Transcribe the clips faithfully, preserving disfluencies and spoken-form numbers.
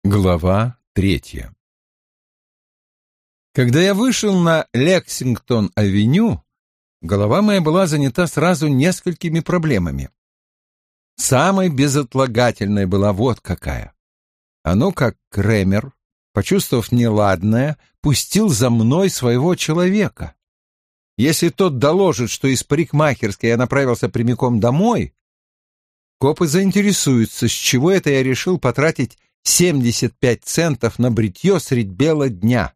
Глава третья. Когда я вышел на Лексингтон-авеню, голова моя была занята сразу несколькими проблемами. Самой безотлагательной была вот какая. А ну как Кремер, почувствовав неладное, пустил за мной своего человека. Если тот доложит, что из парикмахерской я направился прямиком домой, копы заинтересуются, с чего это я решил потратить семьдесят пять центов на бритье средь бела дня.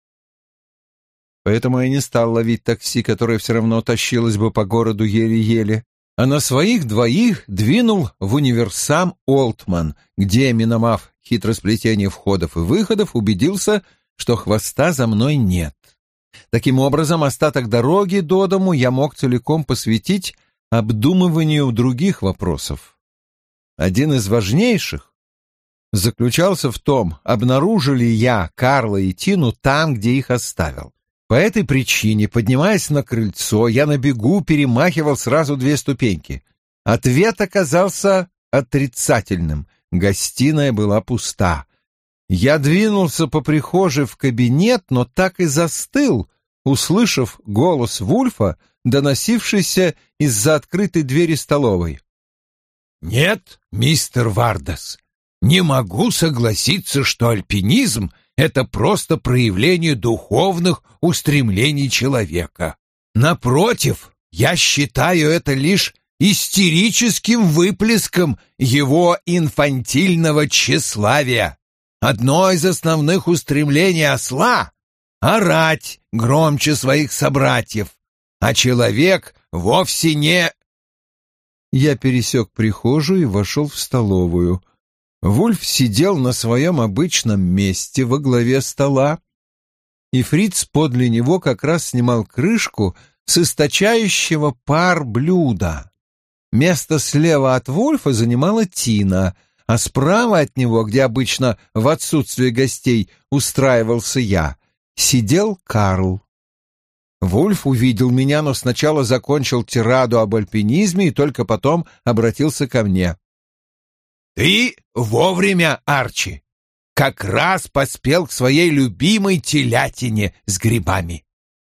Поэтому я не стал ловить такси, которое все равно тащилось бы по городу еле-еле, а на своих двоих двинул в универсам Олтман, где, миновав хитросплетение входов и выходов, убедился, что хвоста за мной нет. Таким образом, остаток дороги до дому я мог целиком посвятить обдумыванию других вопросов. Один из важнейших заключался в том, обнаружил ли я Карла и Тину там, где их оставил. По этой причине, поднимаясь на крыльцо, я на бегу перемахивал сразу две ступеньки. Ответ оказался отрицательным. Гостиная была пуста. Я двинулся по прихожей в кабинет, но так и застыл, услышав голос Вульфа, доносившийся из-за открытой двери столовой. «Нет, мистер Вардас, не могу согласиться, что альпинизм — это просто проявление духовных устремлений человека. Напротив, я считаю это лишь истерическим выплеском его инфантильного тщеславия. Одно из основных устремлений осла — орать громче своих собратьев, а человек вовсе не...» Я пересек прихожую и вошел в столовую. Вульф сидел на своем обычном месте во главе стола, и фриц подле него как раз снимал крышку с источающего пар блюда. Место слева от Вульфа занимала Тина, а справа от него, где обычно в отсутствие гостей устраивался я, сидел Карл. Вульф увидел меня, но сначала закончил тираду об альпинизме и только потом обратился ко мне. «Ты вовремя, Арчи! Как раз поспел к своей любимой телятине с грибами!»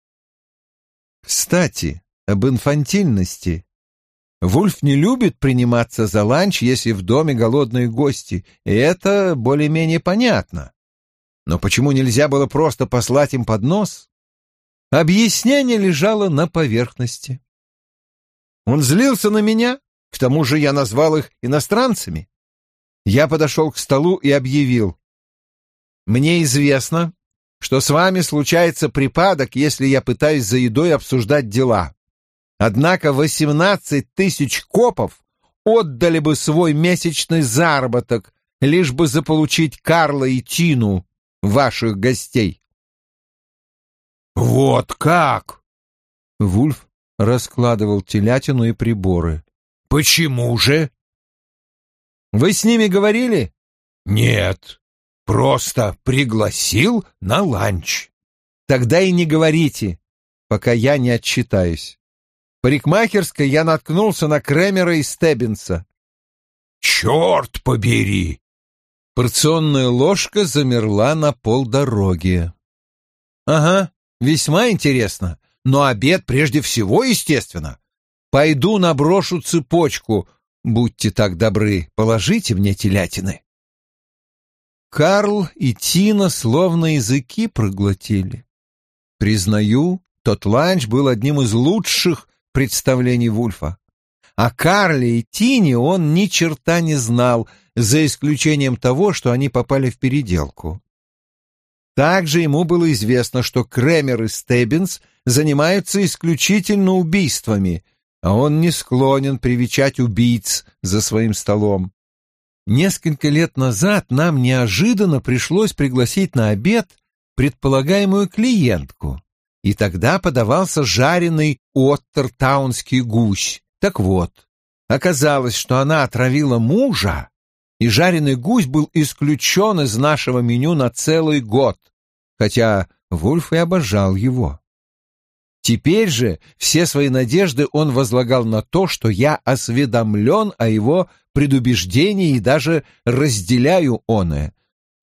Кстати, об инфантильности. Вульф не любит приниматься за ланч, если в доме голодные гости, и это более-менее понятно. Но почему нельзя было просто послать им поднос? Объяснение лежало на поверхности. Он злился на меня, к тому же я назвал их иностранцами. Я подошел к столу и объявил: «Мне известно, что с вами случается припадок, если я пытаюсь за едой обсуждать дела. Однако восемнадцать тысяч копов отдали бы свой месячный заработок, лишь бы заполучить Карла и Тину, ваших гостей». «Вот как!» Вульф раскладывал телятину и приборы. «Почему же?» «Вы с ними говорили?» «Нет, просто пригласил на ланч». «Тогда и не говорите, пока я не отчитаюсь. В парикмахерской я наткнулся на Кремера и Стеббинса». «Черт побери!» Порционная ложка замерла на полдороги. «Ага, весьма интересно, но обед прежде всего, естественно. Пойду наброшу цепочку. Будьте так добры, положите мне телятины». Карл и Тина словно языки проглотили. Признаю, тот ланч был одним из лучших представлений Вульфа. О Карле и Тине он ни черта не знал, за исключением того, что они попали в переделку. Также ему было известно, что Кремер и Стеббинс занимаются исключительно убийствами, а он не склонен привечать убийц за своим столом. Несколько лет назад нам неожиданно пришлось пригласить на обед предполагаемую клиентку, и тогда подавался жареный оттертаунский гусь. Так вот, оказалось, что она отравила мужа, и жареный гусь был исключен из нашего меню на целый год, хотя Вульф и обожал его. Теперь же все свои надежды он возлагал на то, что я осведомлен о его предубеждении и даже разделяю оное.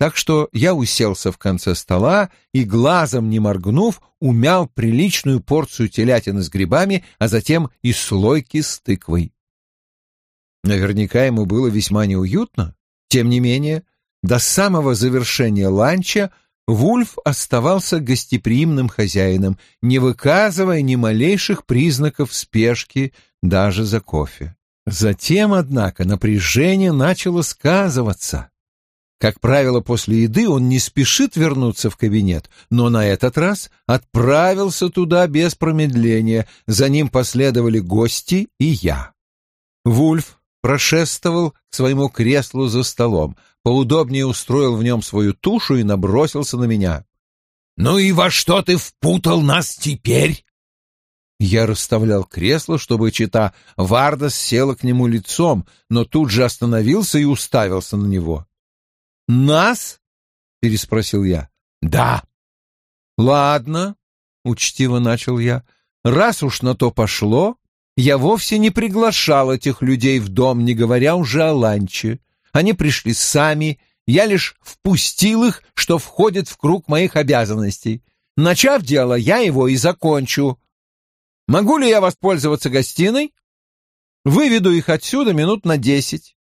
так что я уселся в конце стола и, глазом не моргнув, умял приличную порцию телятины с грибами, а затем и слойки с тыквой. Наверняка ему было весьма неуютно. Тем не менее, до самого завершения ланча Вульф оставался гостеприимным хозяином, не выказывая ни малейших признаков спешки даже за кофе. Затем, однако, напряжение начало сказываться. Как правило, после еды он не спешит вернуться в кабинет, но на этот раз отправился туда без промедления. За ним последовали гости и я. Вульф прошествовал к своему креслу за столом, поудобнее устроил в нем свою тушу и набросился на меня. «Ну и во что ты впутал нас теперь?» Я расставлял кресло, чтобы чета Вардас села к нему лицом, но тут же остановился и уставился на него. «Нас?» — переспросил я. «Да». «Ладно», — учтиво начал я, — «раз уж на то пошло, я вовсе не приглашал этих людей в дом, не говоря уже о ланче. Они пришли сами, я лишь впустил их, что входит в круг моих обязанностей. Начав дело, я его и закончу. Могу ли я воспользоваться гостиной? Выведу их отсюда минут на десять».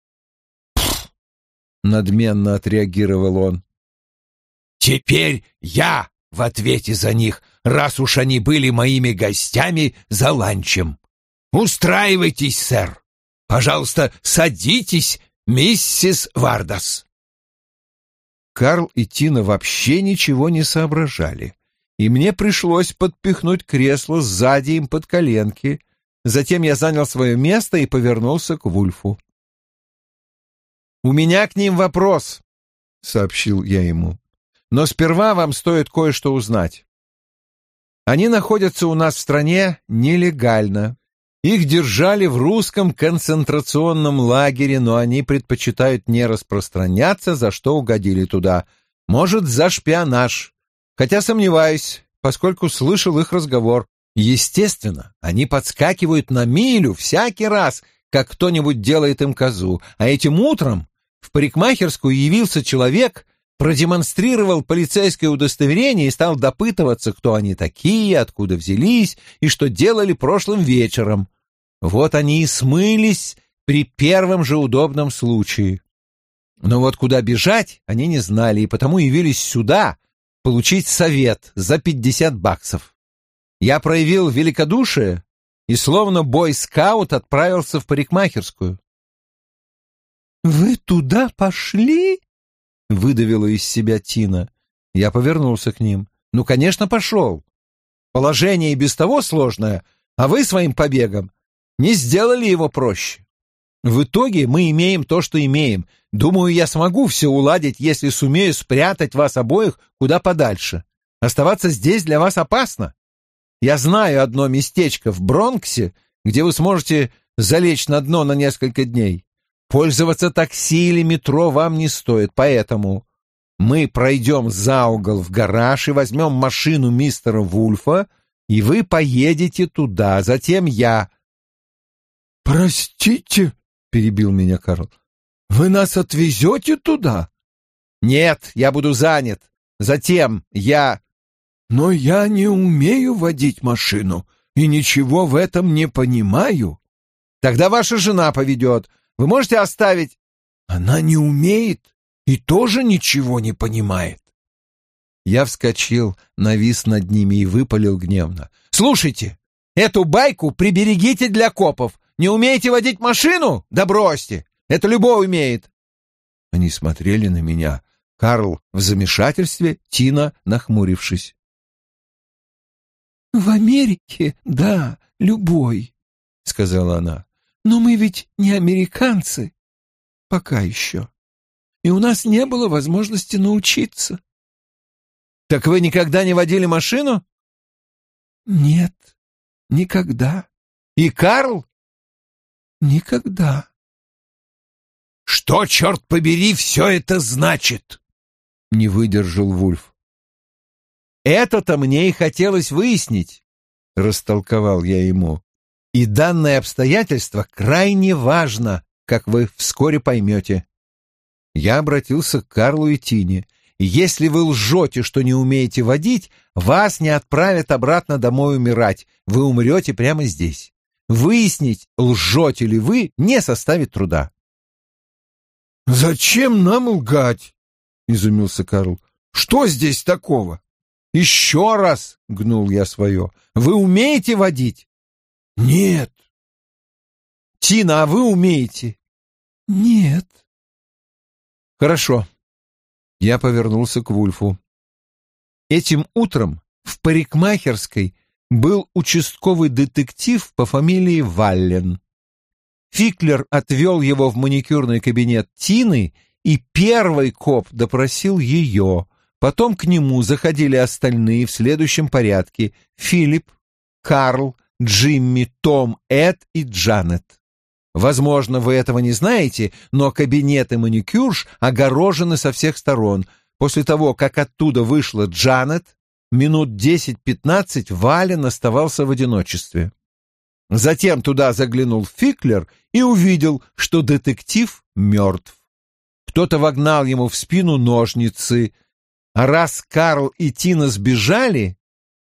Надменно отреагировал он. «Теперь я в ответе за них, раз уж они были моими гостями за ланчем. Устраивайтесь, сэр. Пожалуйста, садитесь, миссис Вардас». Карл и Тина вообще ничего не соображали, и мне пришлось подпихнуть кресло сзади им под коленки. Затем я занял свое место и повернулся к Вульфу. «У меня к ним вопрос», — сообщил я ему. «Но сперва вам стоит кое-что узнать. Они находятся у нас в стране нелегально. Их держали в русском концентрационном лагере, но они предпочитают не распространяться, за что угодили туда. Может, за шпионаж. Хотя сомневаюсь, поскольку слышал их разговор. Естественно, они подскакивают на милю всякий раз, как кто-нибудь делает им козу. А этим утром в парикмахерскую явился человек, продемонстрировал полицейское удостоверение и стал допытываться, кто они такие, откуда взялись и что делали прошлым вечером. Вот они и смылись при первом же удобном случае. Но вот куда бежать они не знали, и потому явились сюда получить совет за пятьдесят баксов. Я проявил великодушие и словно бойскаут отправился в парикмахерскую. «Вы туда пошли?» — выдавила из себя Тина. Я повернулся к ним. «Ну, конечно, пошел. Положение и без того сложное, а вы своим побегом не сделали его проще. В итоге мы имеем то, что имеем. Думаю, я смогу все уладить, если сумею спрятать вас обоих куда подальше. Оставаться здесь для вас опасно. Я знаю одно местечко в Бронксе, где вы сможете залечь на дно на несколько дней. Пользоваться такси или метро вам не стоит, поэтому мы пройдем за угол в гараж и возьмем машину мистера Вульфа, и вы поедете туда, затем я...» «Простите», — перебил меня Карл, — «вы нас отвезете туда?» «Нет, я буду занят. Затем я...» «Но я не умею водить машину и ничего в этом не понимаю». «Тогда ваша жена поведет. Вы можете оставить...» «Она не умеет и тоже ничего не понимает». Я вскочил, навис над ними и выпалил гневно. «Слушайте, эту байку приберегите для копов. Не умеете водить машину? Да бросьте. Это любой умеет». Они смотрели на меня. Карл в замешательстве, Тина нахмурившись. «В Америке, да, любой», — сказала она. «Но мы ведь не американцы. Пока еще. И у нас не было возможности научиться». «Так вы никогда не водили машину?» «Нет, никогда». «И Карл?» «Никогда». «Что, черт побери, все это значит?» — не выдержал Вульф. «Это-то мне и хотелось выяснить», — растолковал я ему. «И данное обстоятельство крайне важно, как вы вскоре поймете. Я обратился к Карлу и Тине. «Если вы лжете, что не умеете водить, вас не отправят обратно домой умирать. Вы умрете прямо здесь. Выяснить, лжете ли вы, не составит труда». «Зачем нам лгать?» — изумился Карл. «Что здесь такого?» «Еще раз!» — гнул я свое. «Вы умеете водить?» «Нет». «Тина, а вы умеете?» «Нет». «Хорошо». Я повернулся к Вульфу. Этим утром в парикмахерской был участковый детектив по фамилии Валлен. Фиклер отвел его в маникюрный кабинет Тины, и первый коп допросил ее. Потом к нему заходили остальные в следующем порядке: Филипп, Карл, Джимми, Том, Эд и Джанет. Возможно, вы этого не знаете, но кабинеты маникюрш огорожены со всех сторон. После того, как оттуда вышла Джанет, минут десять-пятнадцать Вален оставался в одиночестве. Затем туда заглянул Фиклер и увидел, что детектив мертв. Кто-то вогнал ему в спину ножницы, а раз Карл и Тина сбежали...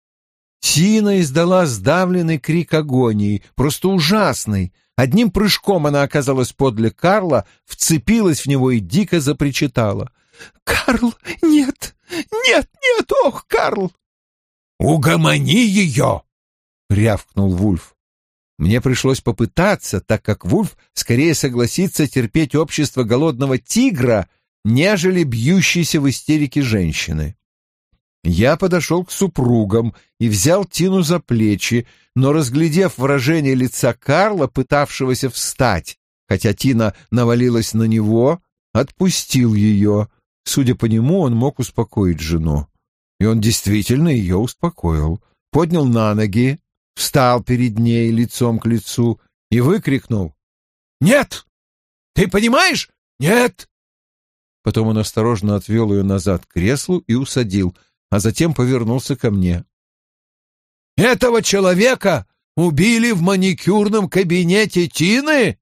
Тина издала сдавленный крик агонии, просто ужасный. Одним прыжком она оказалась подле Карла, вцепилась в него и дико запричитала. «Карл, нет, нет, нет, ох, Карл!» «Угомони ее!» — рявкнул Вульф. Мне пришлось попытаться, так как Вульф скорее согласится терпеть общество голодного тигра, нежели бьющейся в истерике женщины. Я подошел к супругам и взял Тину за плечи, но, разглядев выражение лица Карла, пытавшегося встать, хотя Тина навалилась на него, отпустил ее. Судя по нему, он мог успокоить жену. И он действительно ее успокоил. Поднял на ноги, встал перед ней лицом к лицу и выкрикнул: «Нет! Ты понимаешь? Нет!» Потом он осторожно отвел ее назад к креслу и усадил, а затем повернулся ко мне. «Этого человека убили в маникюрном кабинете Тины?»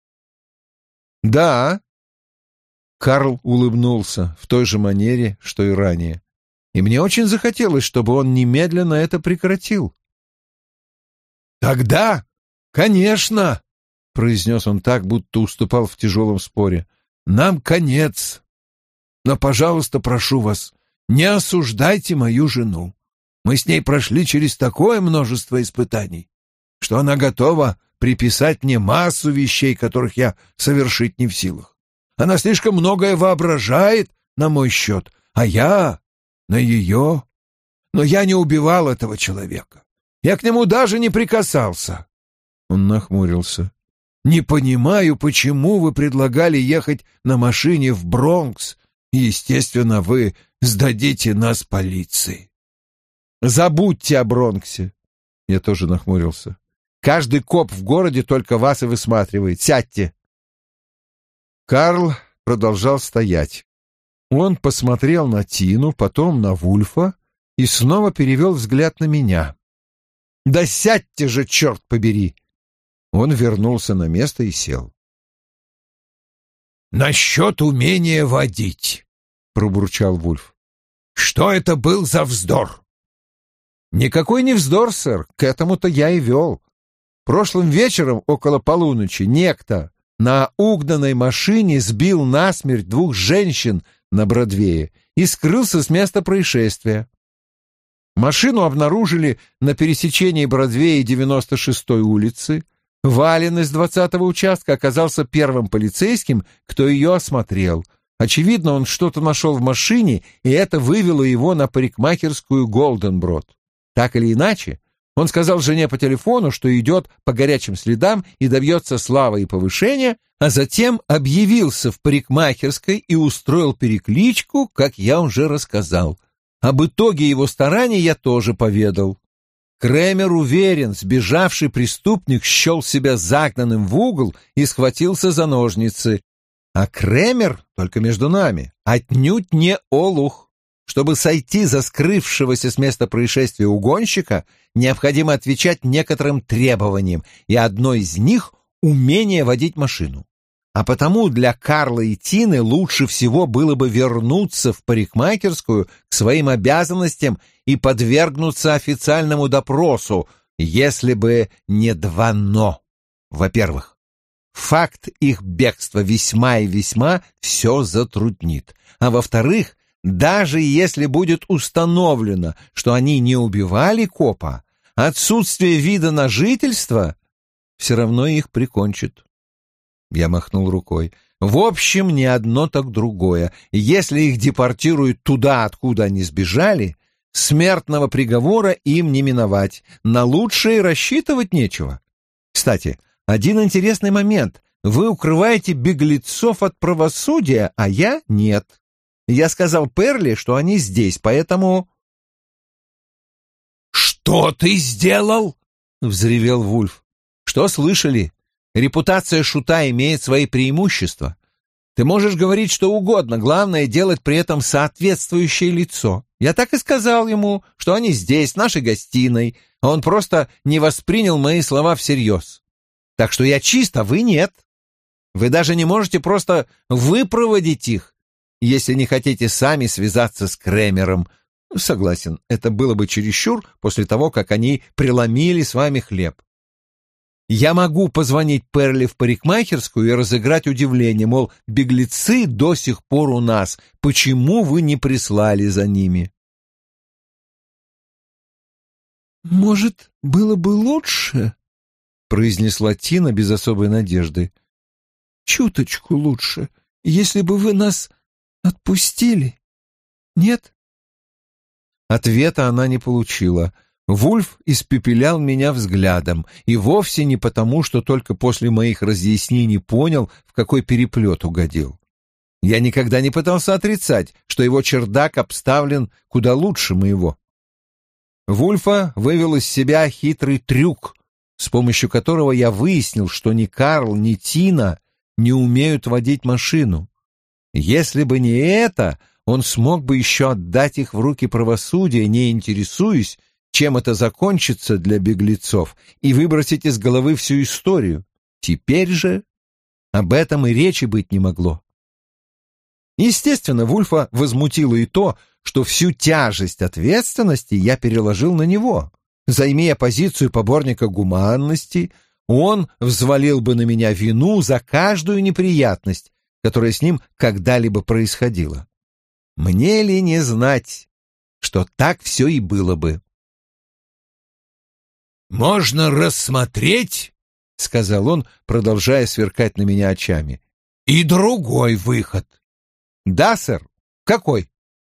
«Да». Карл улыбнулся в той же манере, что и ранее, и мне очень захотелось, чтобы он немедленно это прекратил. «Тогда, конечно», — произнес он так, будто уступал в тяжелом споре, — «нам конец. Но, пожалуйста, прошу вас, не осуждайте мою жену. Мы с ней прошли через такое множество испытаний, что она готова приписать мне массу вещей, которых я совершить не в силах. Она слишком многое воображает на мой счет, а я на ее. Но я не убивал этого человека. Я к нему даже не прикасался». Он нахмурился. «Не понимаю, почему вы предлагали ехать на машине в Бронкс. Естественно, вы сдадите нас полиции». «Забудьте о Бронксе». Я тоже нахмурился. «Каждый коп в городе только вас и высматривает. Сядьте». Карл продолжал стоять. Он посмотрел на Тину, потом на Вульфа и снова перевел взгляд на меня. «Да сядьте же, черт побери!» Он вернулся на место и сел. «Насчет умения водить», — пробурчал Вульф. «Что это был за вздор?» «Никакой не вздор, сэр, к этому-то я и вел. Прошлым вечером около полуночи некто на угнанной машине сбил насмерть двух женщин на Бродвее и скрылся с места происшествия. Машину обнаружили на пересечении Бродвея и девяносто шестой улицы. Вален из двадцатого участка оказался первым полицейским, кто ее осмотрел. Очевидно, он что-то нашел в машине, и это вывело его на парикмахерскую Голденброд. Так или иначе, он сказал жене по телефону, что идет по горячим следам и добьется славы и повышения, а затем объявился в парикмахерской и устроил перекличку, как я уже рассказал. Об итоге его стараний я тоже поведал. Кремер уверен, сбежавший преступник счел себя загнанным в угол и схватился за ножницы. А Кремер, только между нами, отнюдь не олух. Чтобы сойти за скрывшегося с места происшествия угонщика, необходимо отвечать некоторым требованиям, и одно из них — умение водить машину. а потому для Карла и Тины лучше всего было бы вернуться в парикмахерскую к своим обязанностям и подвергнуться официальному допросу, если бы не два «но». Во-первых, факт их бегства весьма и весьма все затруднит. А во-вторых, даже если будет установлено, что они не убивали копа, отсутствие вида на жительство все равно их прикончит. Я махнул рукой. В общем, не одно, так другое. Если их депортируют туда, откуда они сбежали, смертного приговора им не миновать. На лучшее рассчитывать нечего. Кстати, один интересный момент. Вы укрываете беглецов от правосудия, а я нет. Я сказал Перли, что они здесь, поэтому... «Что ты сделал?» — взревел Вульф. «Что слышали? Репутация шута имеет свои преимущества. Ты можешь говорить что угодно, главное — делать при этом соответствующее лицо. Я так и сказал ему, что они здесь, в нашей гостиной, а он просто не воспринял мои слова всерьез. Так что я чист, а вы нет. Вы даже не можете просто выпроводить их, если не хотите сами связаться с Кремером. Согласен, это было бы чересчур после того, как они преломили с вами хлеб. Я могу позвонить Перли в парикмахерскую и разыграть удивление, мол, беглецы до сих пор у нас, почему вы не прислали за ними?» «Может, было бы лучше?» — произнесла Тина без особой надежды. «Чуточку лучше, если бы вы нас отпустили. Нет?» Ответа она не получила. Вульф испепелял меня взглядом, и вовсе не потому, что только после моих разъяснений понял, в какой переплет угодил. Я никогда не пытался отрицать, что его чердак обставлен куда лучше моего. Вульфа вывел из себя хитрый трюк, с помощью которого я выяснил, что ни Карл, ни Тина не умеют водить машину. Если бы не это, он смог бы еще отдать их в руки правосудия, не интересуясь, чем это закончится для беглецов, и выбросить из головы всю историю. Теперь же об этом и речи быть не могло. Естественно, Вульфа возмутило и то, что всю тяжесть ответственности я переложил на него. Займея позицию поборника гуманности, он взвалил бы на меня вину за каждую неприятность, которая с ним когда-либо происходила. Мне ли не знать, что так все и было бы. «Можно рассмотреть, — сказал он, продолжая сверкать на меня очами, — и другой выход». «Да, сэр. Какой?»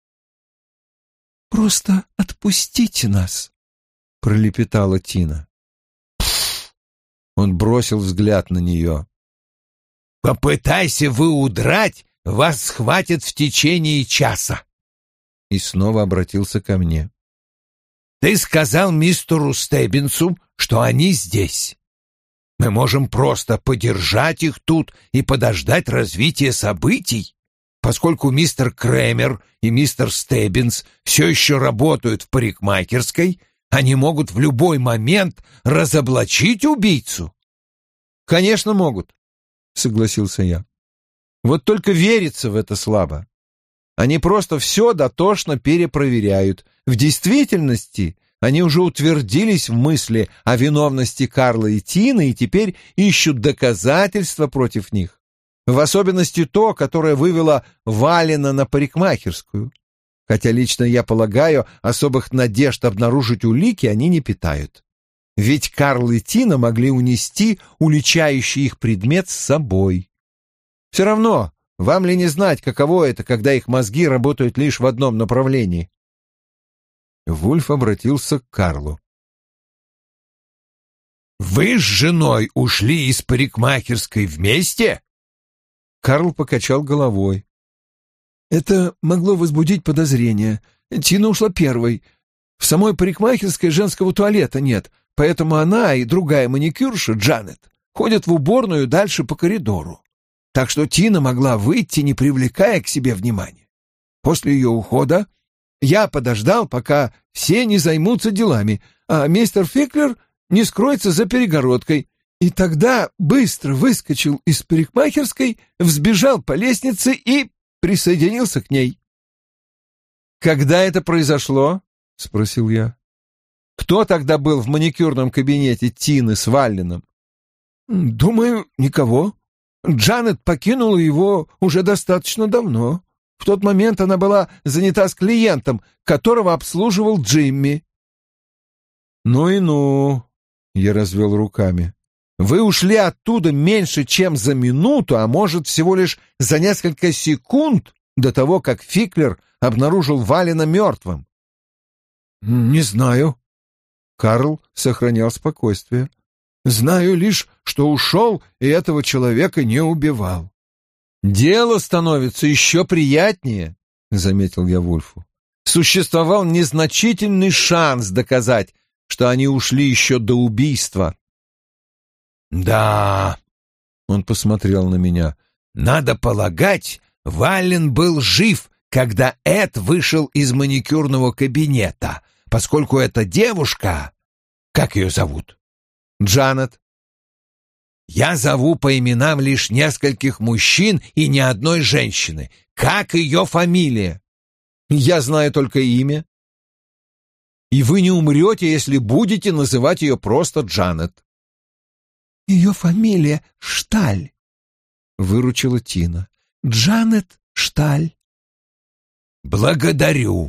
«Просто отпустите нас», — пролепетала Тина. Пф! Он бросил взгляд на нее. «Попытайся вы удрать, вас схватят в течение часа». И снова обратился ко мне. «Ты сказал мистеру Стеббинсу, что они здесь. Мы можем просто подержать их тут и подождать развития событий, поскольку мистер Кремер и мистер Стеббинс все еще работают в парикмахерской, они могут в любой момент разоблачить убийцу». «Конечно, могут», — согласился я. «Вот только верится в это слабо. Они просто все дотошно перепроверяют. В действительности они уже утвердились в мысли о виновности Карла и Тины и теперь ищут доказательства против них. В особенности то, которое вывело Валена на парикмахерскую. Хотя лично я полагаю, особых надежд обнаружить улики они не питают. Ведь Карл и Тина могли унести уличающий их предмет с собой. Все равно, вам ли не знать, каково это, когда их мозги работают лишь в одном направлении?» Вульф обратился к Карлу. «Вы с женой ушли из парикмахерской вместе?» Карл покачал головой. «Это могло возбудить подозрения. Тина ушла первой. В самой парикмахерской женского туалета нет, поэтому она и другая маникюрша, Джанет, ходят в уборную дальше по коридору. Так что Тина могла выйти, не привлекая к себе внимания. После ее ухода я подождал, пока все не займутся делами, а мистер Фиклер не скроется за перегородкой, И тогда быстро выскочил из парикмахерской, взбежал по лестнице и присоединился к ней. «Когда это произошло?» — спросил я. «Кто тогда был в маникюрном кабинете Тины с Валлином?» «Думаю, никого. Джанет покинула его уже достаточно давно. В тот момент она была занята с клиентом, которого обслуживал Джимми». «Ну и ну», — я развел руками. «Вы ушли оттуда меньше, чем за минуту, а может, всего лишь за несколько секунд до того, как Фиклер обнаружил Валлина мертвым». «Не знаю». Карл сохранял спокойствие. «Знаю лишь, что ушел и этого человека не убивал». «Дело становится еще приятнее», — заметил я Вульфу. «Существовал незначительный шанс доказать, что они ушли еще до убийства». «Да», — он посмотрел на меня, — «надо полагать, Валлин был жив, когда Эд вышел из маникюрного кабинета, поскольку эта девушка... Как ее зовут?» «Джанет». «Я зову по именам лишь нескольких мужчин и ни одной женщины. Как ее фамилия?» «Я знаю только имя». «И вы не умрете, если будете называть ее просто Джанет». «Ее фамилия Шталь», — выручила Тина. «Джанет Шталь». «Благодарю.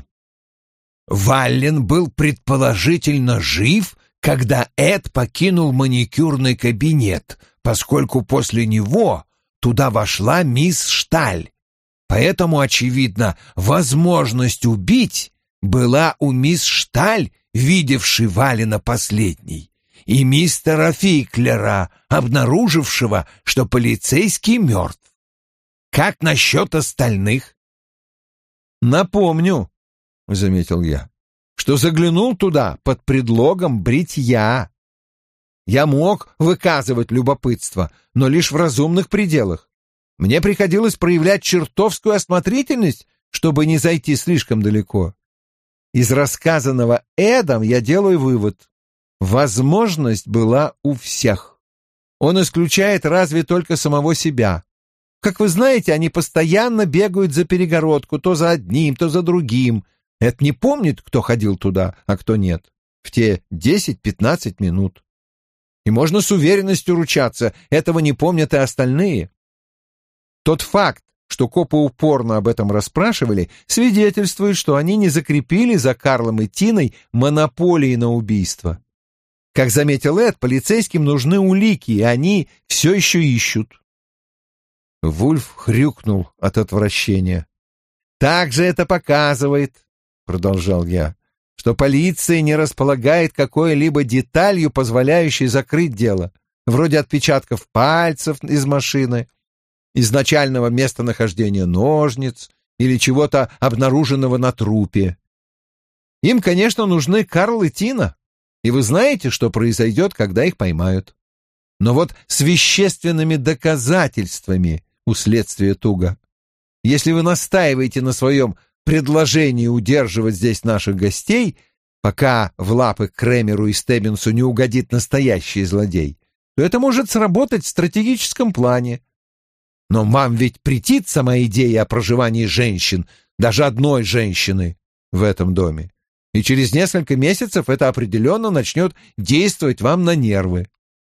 Валлин был предположительно жив, когда Эд покинул маникюрный кабинет, поскольку после него туда вошла мисс Шталь. Поэтому, очевидно, возможность убить была у мисс Шталь, видевшей Валлина последней, и мистера Фиклера, обнаружившего, что полицейский мертв. Как насчет остальных?» «Напомню», — заметил я, — «что заглянул туда под предлогом бритья. Я мог выказывать любопытство, но лишь в разумных пределах. Мне приходилось проявлять чертовскую осмотрительность, чтобы не зайти слишком далеко. Из рассказанного Эдом я делаю вывод. Возможность была у всех. Он исключает разве только самого себя. Как вы знаете, они постоянно бегают за перегородку, то за одним, то за другим. Это не помнит, кто ходил туда, а кто нет, в те десять-пятнадцать минут. И можно с уверенностью ручаться, этого не помнят и остальные. Тот факт, что копы упорно об этом расспрашивали, свидетельствует, что они не закрепили за Карлом и Тиной монополии на убийство. Как заметил Эд, полицейским нужны улики, и они все еще ищут. Вульф хрюкнул от отвращения. «Также это показывает, — продолжал я, — что полиция не располагает какой-либо деталью, позволяющей закрыть дело, вроде отпечатков пальцев из машины, изначального местонахождения ножниц или чего-то обнаруженного на трупе. Им, конечно, нужны Карл и Тина, и вы знаете, что произойдет, когда их поймают. Но вот с вещественными доказательствами у следствия туго. Если вы настаиваете на своем предложении удерживать здесь наших гостей, пока в лапы Кремеру и Стеббинсу не угодит настоящий злодей, то это может сработать в стратегическом плане. Но вам ведь претит сама идея о проживании женщин, даже одной женщины, в этом доме. И через несколько месяцев это определенно начнет действовать вам на нервы.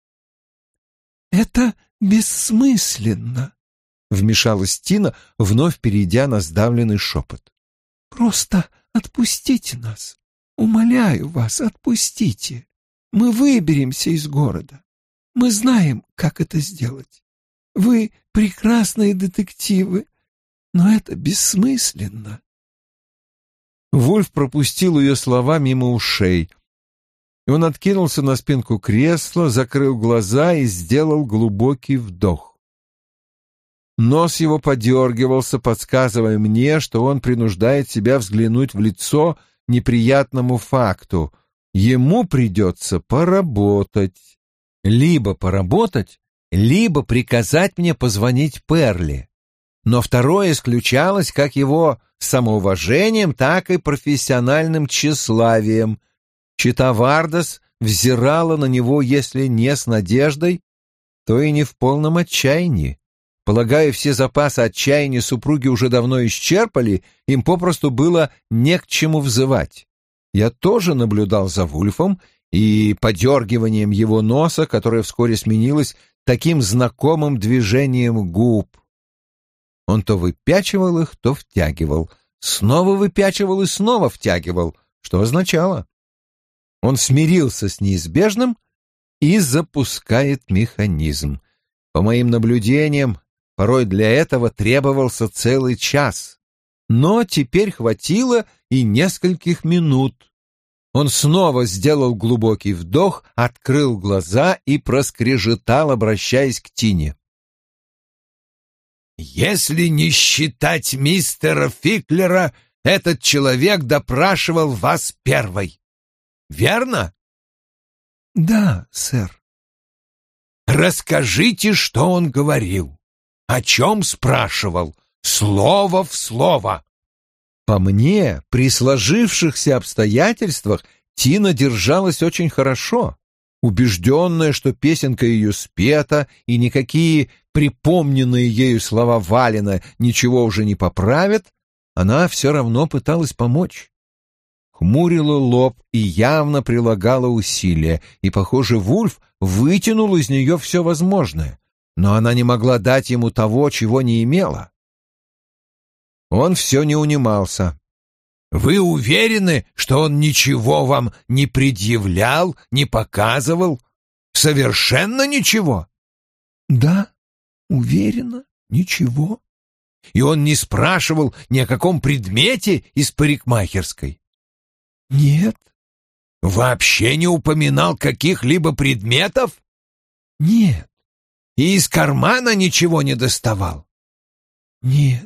«Это бессмысленно», — вмешалась Тина, вновь перейдя на сдавленный шепот. «Просто отпустите нас. Умоляю вас, отпустите. Мы выберемся из города. Мы знаем, как это сделать. Вы прекрасные детективы, но это бессмысленно». Вульф пропустил ее слова мимо ушей. Он откинулся на спинку кресла, закрыл глаза и сделал глубокий вдох. Нос его подергивался, подсказывая мне, что он принуждает себя взглянуть в лицо неприятному факту. Ему придется поработать. Либо поработать, либо приказать мне позвонить Перли. Но второе исключалось как его самоуважением, так и профессиональным тщеславием. Чита Вардас взирала на него, если не с надеждой, то и не в полном отчаянии. Полагаю, все запасы отчаяния супруги уже давно исчерпали, им попросту было не к чему взывать. Я тоже наблюдал за Вульфом и подергиванием его носа, которое вскоре сменилось таким знакомым движением губ. Он то выпячивал их, то втягивал, снова выпячивал и снова втягивал, что означало: он смирился с неизбежным и запускает механизм. По моим наблюдениям, порой для этого требовался целый час, но теперь хватило и нескольких минут. Он снова сделал глубокий вдох, открыл глаза и проскрежетал, обращаясь к Тине. «Если не считать мистера Фиклера, этот человек допрашивал вас первой. Верно?» «Да, сэр». «Расскажите, что он говорил. О чем спрашивал? Слово в слово». По мне, при сложившихся обстоятельствах Тина держалась очень хорошо. Убежденная, что песенка ее спета, и никакие припомненные ею слова Валина ничего уже не поправят, она все равно пыталась помочь. Хмурила лоб и явно прилагала усилия, и, похоже, Вульф вытянул из нее все возможное, но она не могла дать ему того, чего не имела. Он все не унимался. «Вы уверены, что он ничего вам не предъявлял, не показывал? Совершенно ничего?» «Да, уверена, ничего». «И он не спрашивал ни о каком предмете из парикмахерской?» «Нет». «Вообще не упоминал каких-либо предметов?» «Нет». «И из кармана ничего не доставал?» «Нет».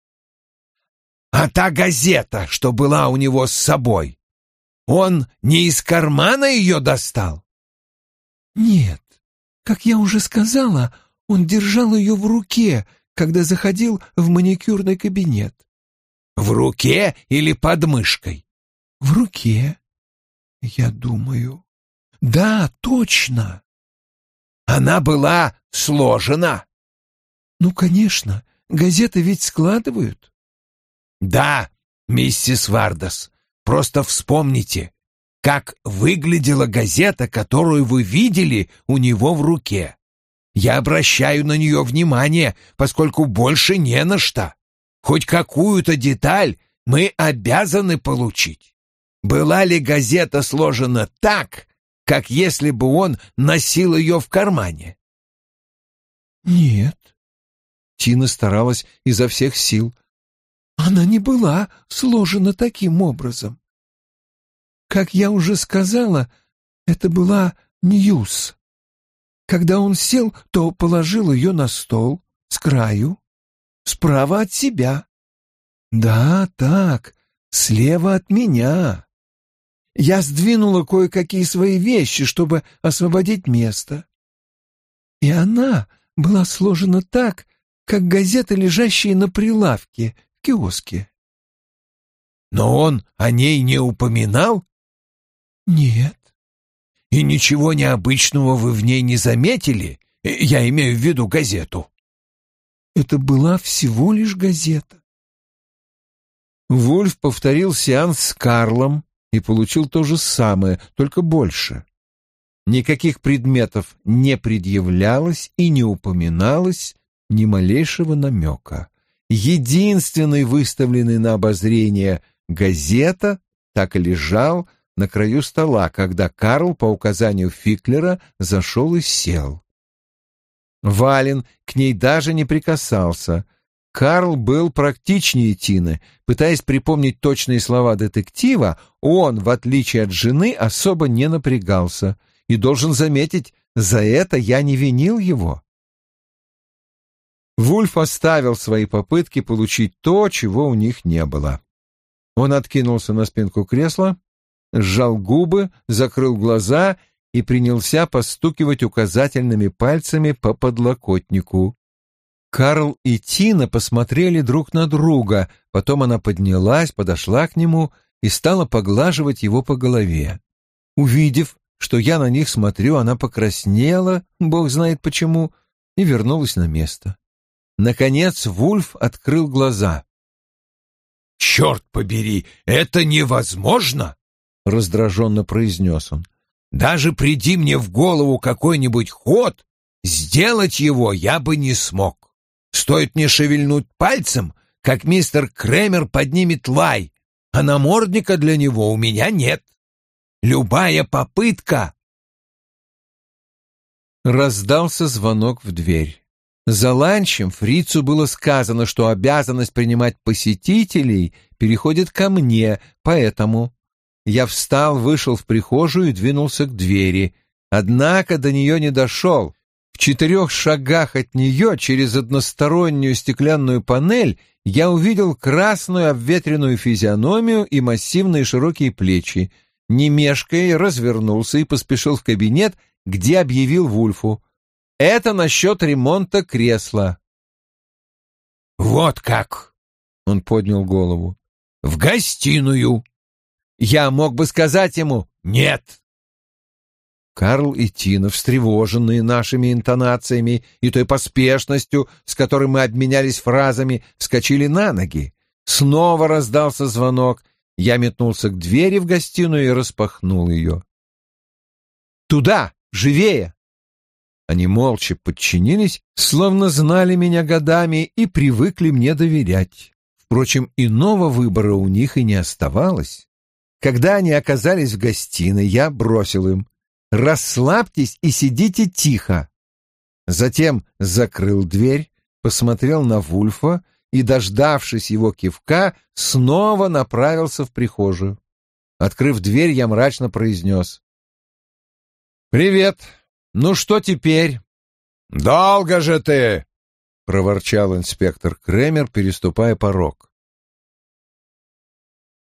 «А та газета, что была у него с собой, он не из кармана ее достал?» «Нет. Как я уже сказала, он держал ее в руке, когда заходил в маникюрный кабинет». «В руке или под мышкой?» «В руке, я думаю». «Да, точно». «Она была сложена?» «Ну, конечно, газеты ведь складывают». «Да, миссис Вардас, просто вспомните, как выглядела газета, которую вы видели у него в руке. Я обращаю на нее внимание, поскольку больше не на что. Хоть какую-то деталь мы обязаны получить. Была ли газета сложена так, как если бы он носил ее в кармане?» «Нет». Тина старалась изо всех сил. Она не была сложена таким образом. Как я уже сказала, это была Ньюс. Когда он сел, то положил ее на стол, с краю, справа от себя. Да, так, слева от меня. Я сдвинула кое-какие свои вещи, чтобы освободить место. И она была сложена так, как газеты, лежащие на прилавке, киоске. «Но он о ней не упоминал?» «Нет». «И ничего необычного вы в ней не заметили? Я имею в виду газету». «Это была всего лишь газета». Вульф повторил сеанс с Карлом и получил то же самое, только больше. Никаких предметов не предъявлялось и не упоминалось ни малейшего намека. Единственный выставленный на обозрение газета так и лежал на краю стола, когда Карл по указанию Фиклера зашел и сел. Вален к ней даже не прикасался. Карл был практичнее Тины. Пытаясь припомнить точные слова детектива, он, в отличие от жены, особо не напрягался. И должен заметить, за это я не винил его. Вульф оставил свои попытки получить то, чего у них не было. Он откинулся на спинку кресла, сжал губы, закрыл глаза и принялся постукивать указательными пальцами по подлокотнику. Карл и Тина посмотрели друг на друга, потом она поднялась, подошла к нему и стала поглаживать его по голове. Увидев, что я на них смотрю, она покраснела, бог знает почему, и вернулась на место. Наконец Вульф открыл глаза. «Черт побери, это невозможно!» — раздраженно произнес он. «Даже приди мне в голову какой-нибудь ход, сделать его я бы не смог. Стоит мне шевельнуть пальцем, как мистер Кремер поднимет лай, а намордника для него у меня нет. Любая попытка...» Раздался звонок в дверь. За ланчем фрицу было сказано, что обязанность принимать посетителей переходит ко мне, поэтому я встал, вышел в прихожую и двинулся к двери. Однако до нее не дошел. В четырех шагах от нее, через одностороннюю стеклянную панель, я увидел красную обветренную физиономию и массивные широкие плечи. Не мешкая, развернулся и поспешил в кабинет, где объявил Вульфу: «Это насчет ремонта кресла». «Вот как!» — он поднял голову. «В гостиную!» Я мог бы сказать ему «нет». Карл и Тина, встревоженные нашими интонациями и той поспешностью, с которой мы обменялись фразами, вскочили на ноги. Снова раздался звонок. Я метнулся к двери в гостиную и распахнул ее. «Туда! Живее!» Они молча подчинились, словно знали меня годами и привыкли мне доверять. Впрочем, иного выбора у них и не оставалось. Когда они оказались в гостиной, я бросил им: «Расслабьтесь и сидите тихо». Затем закрыл дверь, посмотрел на Вульфа и, дождавшись его кивка, снова направился в прихожую. Открыв дверь, я мрачно произнес: «Привет! Ну что теперь?» «Долго же ты!» — проворчал инспектор Кремер, переступая порог.